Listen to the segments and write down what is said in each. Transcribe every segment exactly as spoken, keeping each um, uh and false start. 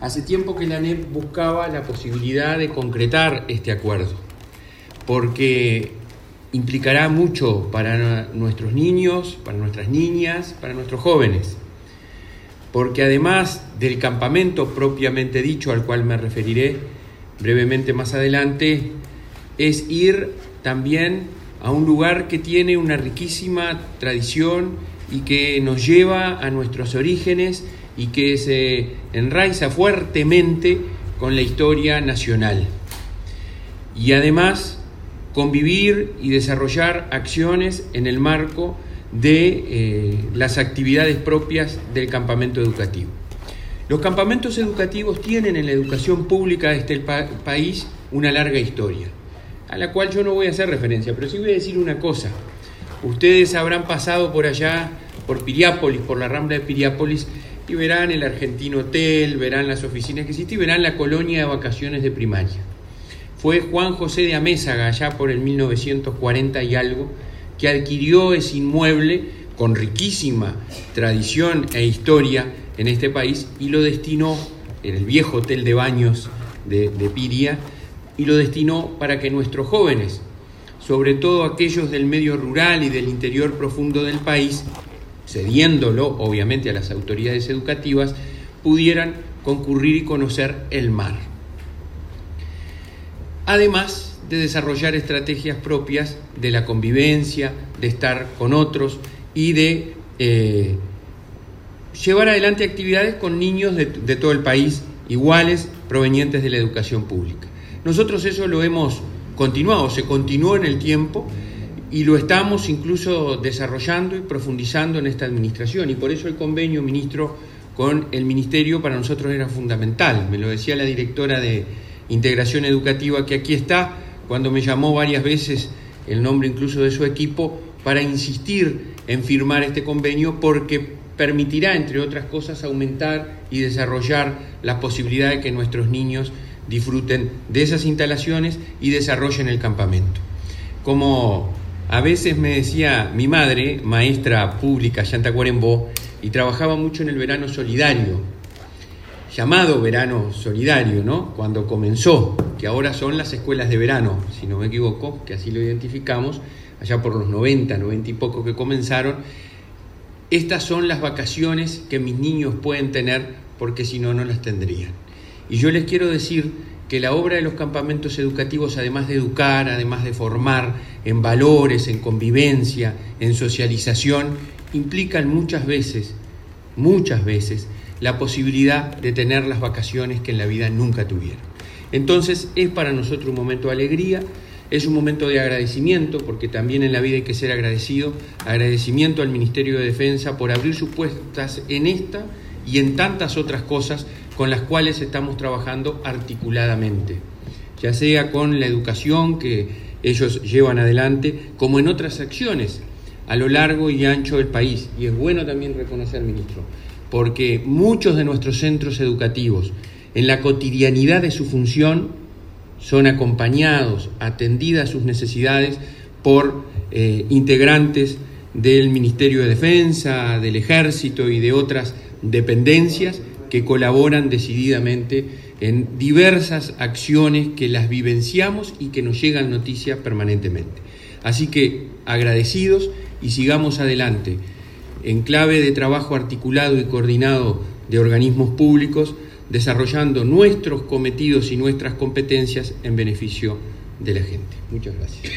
Hace tiempo que la A N E P buscaba la posibilidad de concretar este acuerdo, porque implicará mucho para nuestros niños, para nuestras niñas, para nuestros jóvenes, porque además del campamento propiamente dicho, al cual me referiré brevemente más adelante, es ir también a un lugar que tiene una riquísima tradición y que nos lleva a nuestros orígenes y que se enraiza fuertemente con la historia nacional. Y además convivir y desarrollar acciones en el marco de eh, las actividades propias del campamento educativo. Los campamentos educativos tienen en la educación pública de este pa- país una larga historia, a la cual yo no voy a hacer referencia, pero sí voy a decir una cosa. Ustedes habrán pasado por allá, por Piriápolis, por la Rambla de Piriápolis, y verán el Argentino Hotel, verán las oficinas que existen y verán la colonia de vacaciones de primaria. Fue Juan José de Amézaga, allá por el mil novecientos cuarenta y algo, que adquirió ese inmueble con riquísima tradición e historia en este país y lo destinó, en el viejo hotel de baños de, de Piria, y lo destinó para que nuestros jóvenes, sobre todo aquellos del medio rural y del interior profundo del país, cediéndolo obviamente a las autoridades educativas, pudieran concurrir y conocer el mar. Además de desarrollar estrategias propias de la convivencia, de estar con otros y de eh, llevar adelante actividades con niños de, de todo el país, iguales, provenientes de la educación pública. Nosotros eso lo hemos continuado, se continuó en el tiempo y lo estamos incluso desarrollando y profundizando en esta administración, y por eso el convenio, ministro, con el ministerio para nosotros era fundamental. Me lo decía la directora de Integración Educativa, que aquí está, cuando me llamó varias veces el nombre incluso de su equipo, para insistir en firmar este convenio, porque permitirá, entre otras cosas, aumentar y desarrollar la posibilidad de que nuestros niños disfruten de esas instalaciones y desarrollen el campamento. Como a veces me decía mi madre, maestra pública allá en Tacuarembó, y trabajaba mucho en el verano solidario, llamado verano solidario, ¿no? Cuando comenzó, que ahora son las escuelas de verano, si no me equivoco, que así lo identificamos, allá por los noventa, noventa y poco que comenzaron. Estas son las vacaciones que mis niños pueden tener, porque si no, no las tendrían. Y yo les quiero decir que la obra de los campamentos educativos, además de educar, además de formar en valores, en convivencia, en socialización, implican muchas veces, muchas veces, la posibilidad de tener las vacaciones que en la vida nunca tuvieron. Entonces es para nosotros un momento de alegría, es un momento de agradecimiento, porque también en la vida hay que ser agradecido, agradecimiento al Ministerio de Defensa por abrir sus puertas en esta y en tantas otras cosas con las cuales estamos trabajando articuladamente, ya sea con la educación que ellos llevan adelante, como en otras acciones a lo largo y ancho del país. Y es bueno también reconocer, ministro, porque muchos de nuestros centros educativos, en la cotidianidad de su función, son acompañados, atendidas sus necesidades por eh, integrantes del Ministerio de Defensa, del Ejército y de otras dependencias que colaboran decididamente en diversas acciones que las vivenciamos y que nos llegan noticias permanentemente. Así que agradecidos y sigamos adelante en clave de trabajo articulado y coordinado de organismos públicos, desarrollando nuestros cometidos y nuestras competencias en beneficio de la gente. Muchas gracias.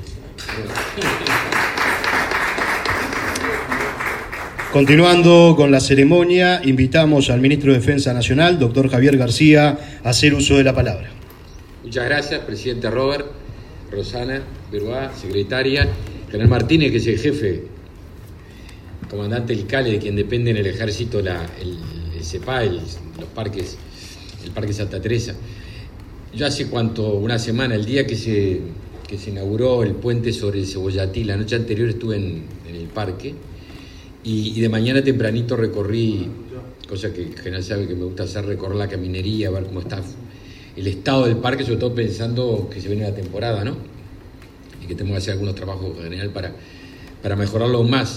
Continuando con la ceremonia, invitamos al ministro de Defensa Nacional, doctor Javier García, a hacer uso de la palabra. Muchas gracias, presidente Robert, Rosana Beruá, secretaria, General Martínez, que es el jefe, comandante del CALE, de quien depende en el ejército la, el, el CEPA, el, los parques, el Parque Santa Teresa. Yo hace cuánto, una semana, el día que se, que se inauguró el puente sobre el Cebollatí, la noche anterior estuve en, en el parque, y, y de mañana tempranito recorrí, cosa que en general sabe que me gusta hacer, recorrer la caminería, ver cómo está el estado del parque, sobre todo pensando que se viene la temporada, ¿no? Y que tenemos que hacer algunos trabajos en general para, para mejorarlo aún más.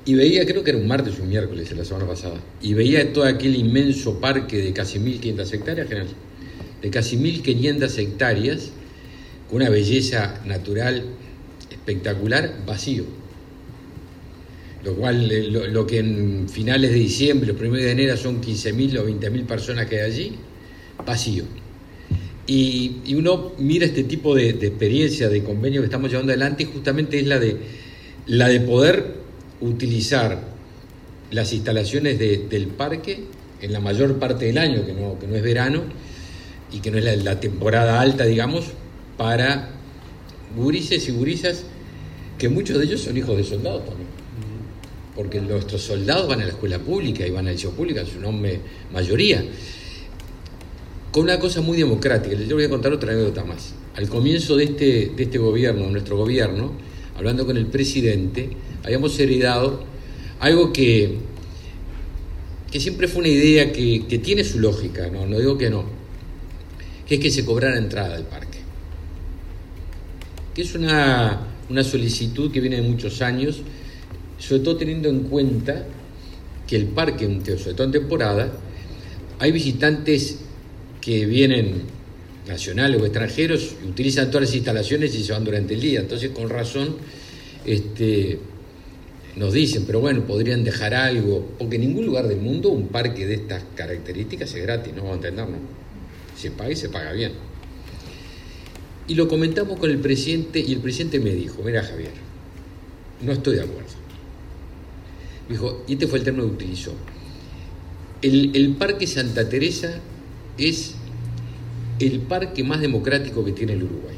y veía, creo que era un martes o un miércoles la semana pasada, y veía todo aquel inmenso parque de casi mil quinientas hectáreas, general, de casi mil quinientas hectáreas, con una belleza natural espectacular, vacío. Lo cual, lo, lo que en finales de diciembre, los primeros de enero son quince mil o veinte mil personas que hay allí, vacío. Y, y uno mira este tipo de, de experiencia, de convenio que estamos llevando adelante, y justamente es la de, la de poder utilizar las instalaciones de, del parque en la mayor parte del año, que no, que no es verano y que no es la, la temporada alta, digamos, para gurises y gurisas, que muchos de ellos son hijos de soldados también. Porque nuestros soldados van a la escuela pública y van al liceo público, en su nombre mayoría, con una cosa muy democrática. Les voy a contar otra anécdota más. Al comienzo de este, de este gobierno, de nuestro gobierno, hablando con el presidente, habíamos heredado algo que, que siempre fue una idea que, que tiene su lógica, no, no digo que no, que es que se cobrara entrada al parque. Que es una, una solicitud que viene de muchos años, sobre todo teniendo en cuenta que el parque, sobre todo en temporada, hay visitantes que vienen nacionales o extranjeros y utilizan todas las instalaciones y se van durante el día. Entonces, con razón, este, nos dicen, pero bueno, podrían dejar algo, porque en ningún lugar del mundo un parque de estas características es gratis, no vamos a entendernos. Se paga y se paga bien. Y lo comentamos con el presidente y el presidente me dijo, mira Javier, no estoy de acuerdo. Dijo, y este fue el término que utilizó. El, el Parque Santa Teresa es el parque más democrático que tiene el Uruguay.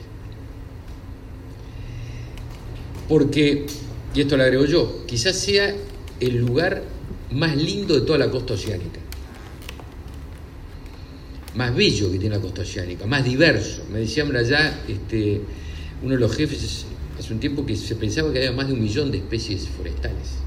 Porque, y esto lo agrego yo, quizás sea el lugar más lindo de toda la costa oceánica. Más bello que tiene la costa oceánica, más diverso. Me decían allá este, uno de los jefes hace un tiempo que se pensaba que había más de un millón de especies forestales.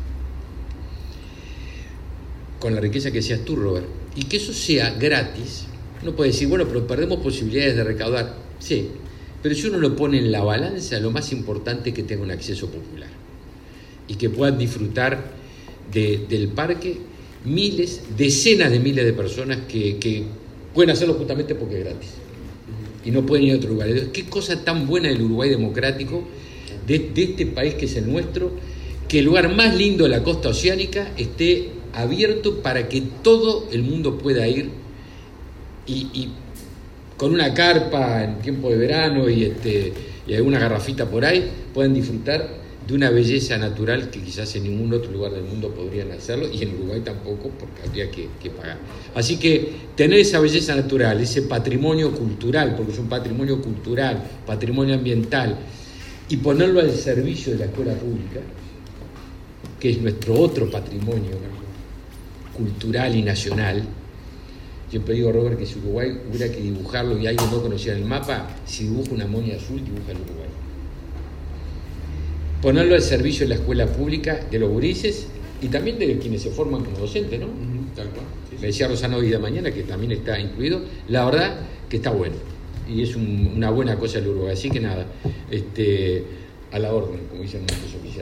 Con la riqueza que decías tú, Robert. Y que eso sea gratis, uno puede decir, bueno, pero perdemos posibilidades de recaudar. Sí, pero si uno lo pone en la balanza, lo más importante es que tenga un acceso popular y que puedan disfrutar de, del parque miles, decenas de miles de personas que, que pueden hacerlo justamente porque es gratis y no pueden ir a otro lugar. Entonces, qué cosa tan buena del Uruguay democrático, de, de este país que es el nuestro, que el lugar más lindo de la costa oceánica esté abierto para que todo el mundo pueda ir y, y con una carpa en tiempo de verano y, este, y alguna garrafita por ahí puedan disfrutar de una belleza natural que quizás en ningún otro lugar del mundo podrían hacerlo, y en Uruguay tampoco, porque habría que, que pagar. Así que tener esa belleza natural, ese patrimonio cultural, porque es un patrimonio cultural, patrimonio ambiental, y ponerlo al servicio de la escuela pública, que es nuestro otro patrimonio cultural y nacional. Siempre digo, Robert, que si Uruguay hubiera que dibujarlo y alguien no conociera el mapa, si dibuja una moña azul, dibuja el Uruguay. Ponerlo al servicio de la escuela pública, de los gurises y también de quienes se forman como docentes, ¿no? Uh-huh, tal cual. Sí, sí. Me decía Rosana hoy de mañana, que también está incluido. La verdad que está bueno y es un, una buena cosa el Uruguay. Así que nada, este, a la orden, como dicen nuestros oficiales.